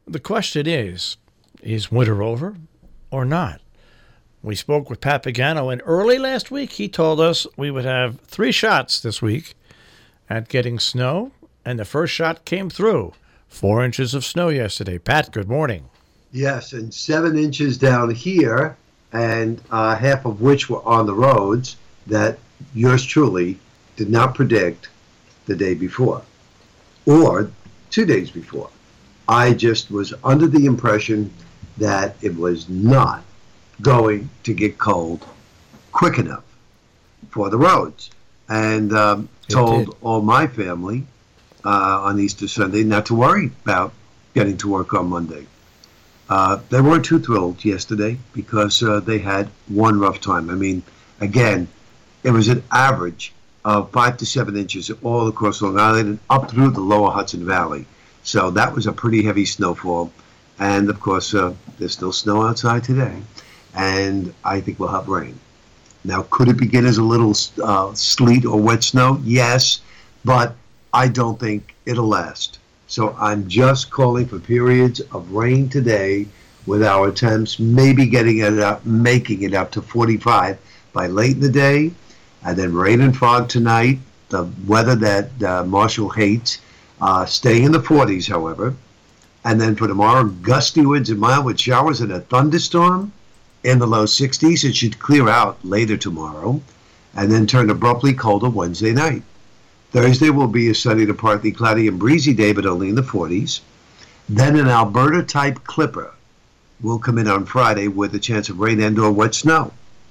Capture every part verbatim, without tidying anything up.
the question is, is winter over or not? We spoke with Pat Pagano, and early last week he told us we would have three shots this week at getting snow, and the first shot came through. Four inches of snow yesterday. Pat, good morning. Yes, and seven inches down here, and uh, half of which were on the roads that yours truly did not predict the day before or two days before. I just was under the impression that it was not going to get cold quick enough for the roads, and um, told all my family uh, on Easter Sunday not to worry about getting to work on Monday. Uh, they weren't too thrilled yesterday because uh, they had one rough time. I mean, again, it was an average of five to seven inches all across Long Island and up through the lower Hudson Valley. So that was a pretty heavy snowfall. And, of course, uh, there's still snow outside today. And I think we'll have rain. Now, could it begin as a little uh, sleet or wet snow? Yes, but I don't think it'll last. So I'm just calling for periods of rain today with our temps maybe getting it up, making it up to forty-five by late in the day, and then rain and fog tonight, the weather that uh, Marshall hates, uh, staying in the forties, however. And then for tomorrow, gusty winds and mild with showers and a thunderstorm in the low sixties. It should clear out later tomorrow and then turn abruptly colder Wednesday night. Thursday will be a sunny to partly cloudy and breezy day, but only in the forties. Then an Alberta-type clipper will come in on Friday with a chance of rain and or wet snow.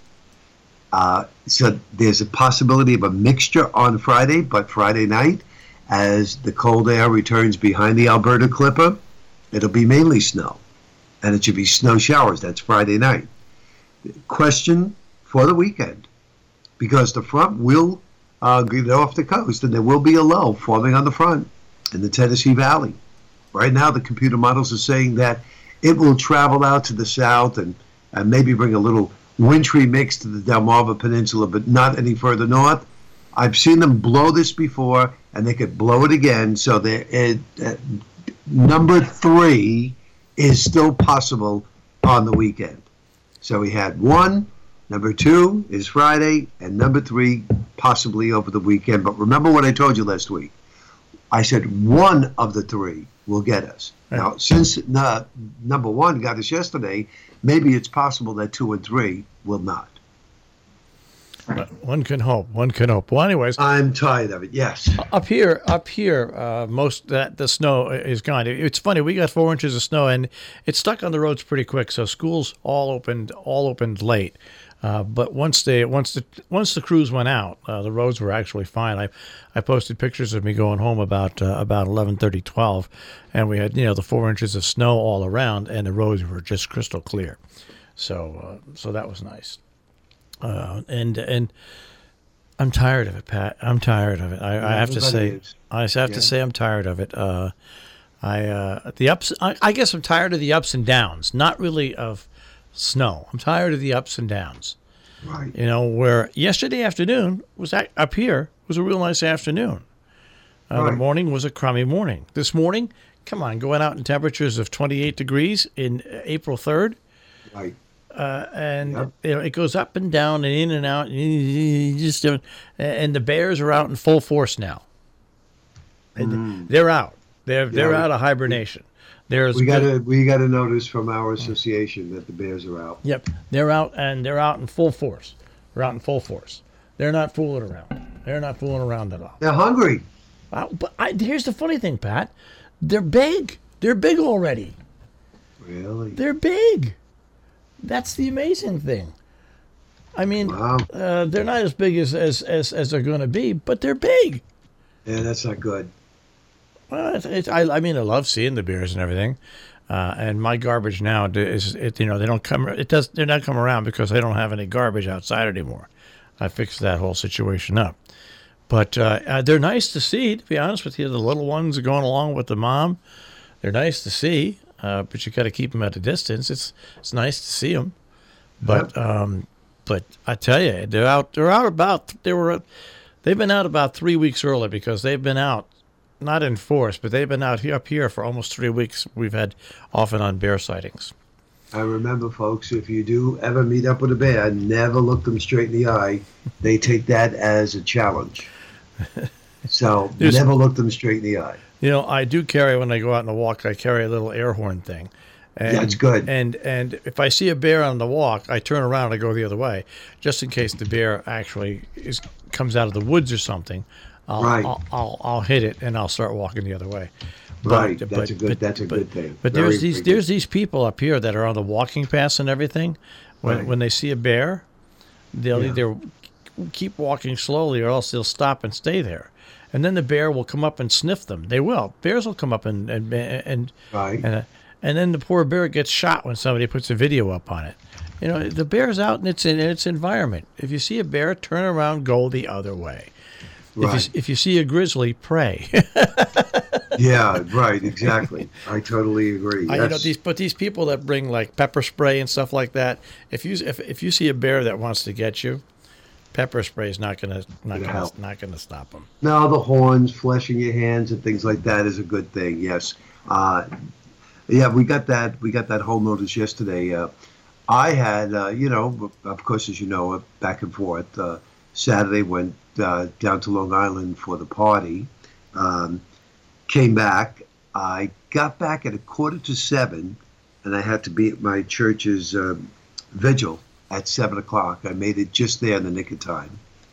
Uh, so there's a possibility of a mixture on Friday, but Friday night, as the cold air returns behind the Alberta clipper, it'll be mainly snow. And it should be snow showers. That's Friday night. Question for the weekend, because the front will uh, get off the coast, and there will be a low forming on the front in the Tennessee Valley. Right now, the computer models are saying that it will travel out to the south and, and maybe bring a little wintry mix to the Delmarva Peninsula, but not any further north. I've seen them blow this before, and they could blow it again. So the uh, number three is still possible on the weekend. So we had one, number two is Friday, and number three possibly over the weekend. But remember what I told you last week. I said one of the three will get us. Right. Now, since uh, number one got us yesterday, maybe it's possible that two and three will not. But one can hope. One can hope. Well, anyways, I'm tired of it. Yes. Up here, up here, uh, most that the snow is gone. It's funny. We got four inches of snow, and it stuck on the roads pretty quick. So schools all opened, all opened late. Uh, but once they, once the, once the crews went out, uh, the roads were actually fine. I, I posted pictures of me going home about uh, about eleven thirty, twelve, and we had you know the four inches of snow all around, and the roads were just crystal clear. So, uh, so that was nice. Uh, and and I'm tired of it, Pat. I'm tired of it. I, yeah, I have to say, is. I have yeah. to say, I'm tired of it. Uh, I uh, the ups. I, I guess I'm tired of the ups and downs. Not really of snow. I'm tired of the ups and downs. Right. You know, where yesterday afternoon was at, up here was a real nice afternoon. Uh, right. The morning was a crummy morning. This morning, come on, going out in temperatures of twenty-eight degrees in April third. Right. Uh, and yep. you know, it goes up and down and in and out. And you just don't, and the Bears are out in full force now. And mm. They're out. They're yeah, they're we, out of hibernation. There's we got to we got a notice from our association that the Bears are out. Yep, they're out, and they're out in full force. They're out in full force. They're not fooling around. They're not fooling around at all. They're hungry. Uh, but I, here's the funny thing, Pat. They're big. They're big already. Really? They're big. That's the amazing thing. I mean, wow. uh, they're not as big as, as, as, as they're going to be, but they're big. Yeah, that's not good. Well, it's, it's, I, I mean, I love seeing the Bears and everything. Uh, and my garbage now is, it, you know, they don't come. It does. They're not come around because they don't have any garbage outside anymore. I fixed that whole situation up. But uh, uh, they're nice to see. To be honest with you, the little ones are going along with the mom. They're nice to see. Uh, but you got to keep them at a distance. It's it's nice to see them, but um, but I tell you, they're out. They're out about. They were, they've been out about three weeks early because they've been out not in force, but they've been out here up here for almost three weeks. We've had off and on bear sightings. I remember, folks, if you do ever meet up with a bear, never look them straight in the eye. They take that as a challenge. So There's- never look them straight in the eye. You know, I do carry when I go out on a walk. I carry a little air horn thing. And, That's good. And and if I see a bear on the walk, I turn around and I go the other way, just in case the bear actually is comes out of the woods or something. I'll, Right. I'll, I'll I'll hit it and I'll start walking the other way. Right. But- That's a good. but- that's a but- good thing. But Very, there's these very good. there's these people up here that are on the walking paths and everything. When Right. when they see a bear, they'll Yeah. either keep walking slowly or else they'll stop and stay there. And then the bear will come up and sniff them. They will. Bears will come up and and and Right. and, uh, and then the poor bear gets shot when somebody puts a video up on it. You know, the bear's out in its in its environment. If you see a bear, turn around, go the other way. If Right. you if you see a grizzly, pray. Yeah. Right. Exactly. I totally agree. I, you know, Yes. these but these people that bring like pepper spray and stuff like that. If you if if you see a bear that wants to get you, pepper spray is not gonna not Gonna gonna help. not gonna stop them. Now the horns, fleshing your hands, and things like that is a good thing. Yes. Uh, yeah, we got that. We got that whole notice yesterday. Uh, I had, uh, you know, of course, as you know, uh, back and forth. Uh, Saturday went uh, down to Long Island for the party. Um, came back. I got back at a quarter to seven, and I had to be at my church's uh, vigil at seven o'clock. I made it just there in the nick of time.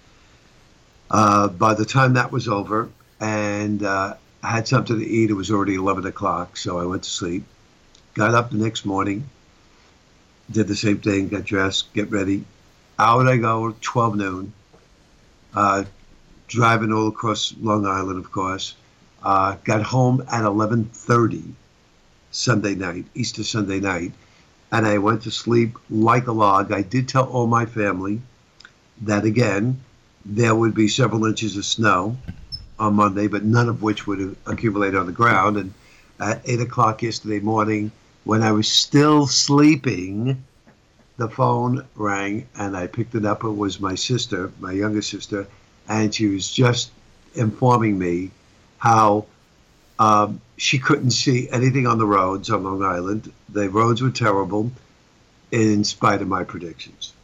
Uh, by the time that was over, and uh, I had something to eat, it was already eleven o'clock, so I went to sleep. Got up the next morning, did the same thing, got dressed, get ready. Out I go, twelve noon, uh, driving all across Long Island, of course. Uh, got home at eleven thirty Sunday night, Easter Sunday night, and I went to sleep like a log. I did tell all my family that, again, there would be several inches of snow on Monday, but none of which would accumulate on the ground. And at eight o'clock yesterday morning, when I was still sleeping, the phone rang, and I picked it up. It was my sister, my younger sister, and she was just informing me how um, she couldn't see anything on the roads on Long Island. The roads were terrible, in spite of my predictions.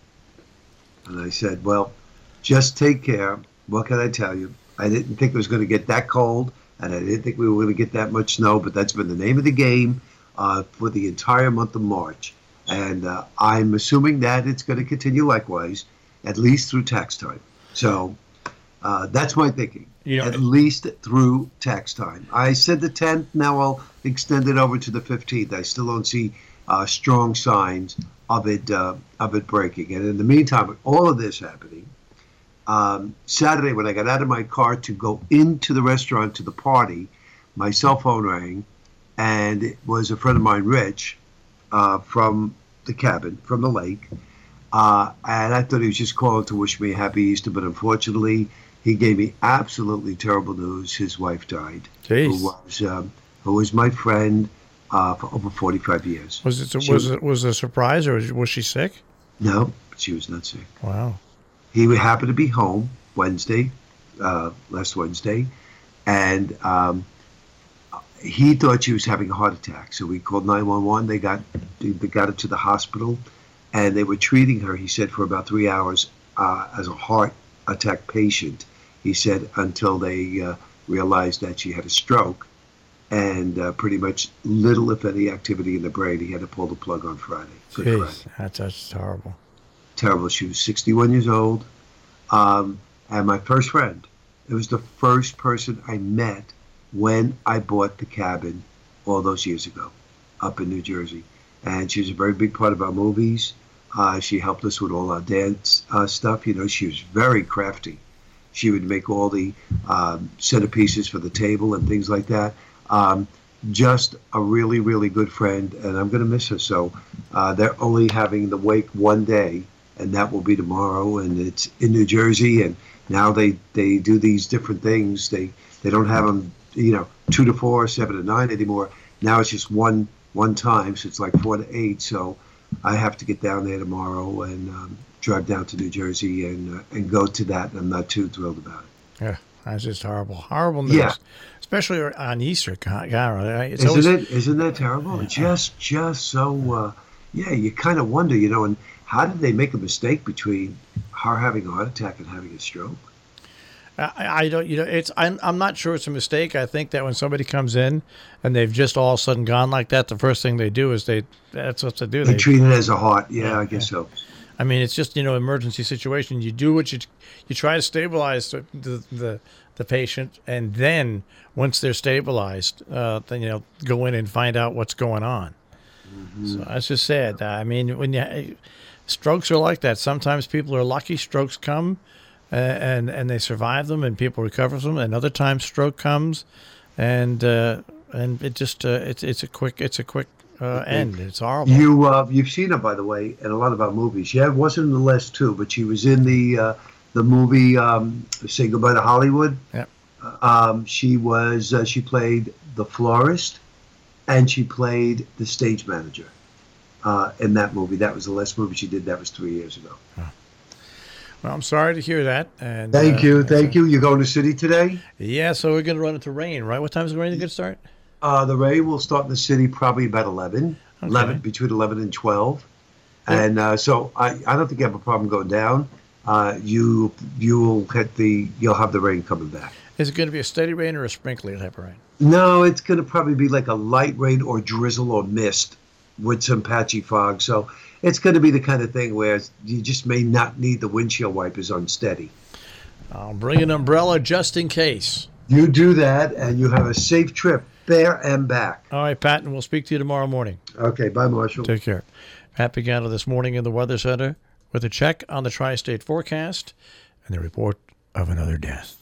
And I said, well, just take care. What can I tell you? I didn't think it was going to get that cold, and I didn't think we were going to get that much snow, but that's been the name of the game uh, for the entire month of March. And uh, I'm assuming that it's going to continue likewise, at least through tax time. So uh, that's my thinking. You know, at least through tax time. I said the tenth. Now I'll extend it over to the fifteenth. I still don't see uh, strong signs of it uh, of it breaking. And in the meantime, with all of this happening, um, Saturday when I got out of my car to go into the restaurant to the party, my cell phone rang, and it was a friend of mine, Rich, uh, from the cabin, from the lake. Uh, and I thought he was just calling to wish me a happy Easter, but unfortunately, he gave me absolutely terrible news. His wife died, Jeez. who was um, who was my friend uh, for over forty-five years. Was it She- was it was it a surprise or was, was she sick? No, she was not sick. Wow. He happened to be home Wednesday, uh, last Wednesday, and um, he thought she was having a heart attack. So we called nine one one. They got they got her to the hospital, and they were treating her, he said, for about three hours uh, as a heart attack patient. He said until they uh, realized that she had a stroke and uh, pretty much little, if any, activity in the brain. He had to pull the plug on Friday. Good Jeez, Friday. that's that's horrible. Terrible. She was sixty-one years old, um, and my first friend. It was the first person I met when I bought the cabin all those years ago up in New Jersey. And she was a very big part of our movies. Uh, she helped us with all our dance uh, stuff. You know, she was very crafty. She would make all the um, centerpieces for the table and things like that. Um, just a really, really good friend, and I'm going to miss her. So uh, they're only having the wake one day, and that will be tomorrow, and it's in New Jersey. And now they, they do these different things. They they don't have them, you know, two to four, seven to nine anymore. Now it's just one one time, so it's like four to eight. So I have to get down there tomorrow and um, drive down to New Jersey and uh, and go to that. And I'm not too thrilled about it. Yeah, that's just horrible. Horrible news. Yeah. especially on Easter, God, right? It's Isn't always, it? Isn't that terrible? Just, just so. Uh, yeah, you kind of wonder, you know, and how did they make a mistake between her having a heart attack and having a stroke? I, I don't, you know, it's. I'm, I'm not sure it's a mistake. I think that when somebody comes in and they've just all of a sudden gone like that, the first thing they do is they. That's what they do. They, They treat it as a heart. Yeah, Yeah, I guess so. I mean, it's just, you know, emergency situation. You do what you you try to stabilize the the, the, the patient, and then once they're stabilized, uh, then you know go in and find out what's going on. Mm-hmm. So that's just sad. I mean, when you strokes are like that. Sometimes people are lucky; strokes come, uh, and and they survive them, and people recover from them. And other times, stroke comes, and uh, and it just uh, it's it's a quick it's a quick uh, end. It's horrible. You uh, you've seen her, by the way, in a lot of our movies. Yeah, it wasn't in the last two, but she was in the uh, the movie um, "Say Goodbye to Hollywood." Yeah. Um, she was uh, she played the florist, and she played the stage manager uh, in that movie. That was the last movie she did. That was three years ago. Well, I'm sorry to hear that. And Thank uh, you, thank you. You're going to City today? Yeah, so we're going to run into rain, right? What time is the rain going to start? Uh, the rain will start in the city probably about eleven, Okay. eleven between eleven and twelve. Yeah. And uh, so I, I don't think you have a problem going down. Uh, you you'll get the you'll have the rain coming back. Is it going to be a steady rain or a sprinkly type of rain? No, it's going to probably be like a light rain or drizzle or mist with some patchy fog. So it's going to be the kind of thing where you just may not need the windshield wipers unsteady. I'll bring an umbrella just in case. You do that, and you have a safe trip there and back. All right, Pat, and we'll speak to you tomorrow morning. Okay, bye, Marshall. Take care. Pat Pagano this morning in the Weather Center with a check on the tri-state forecast and the report of another death.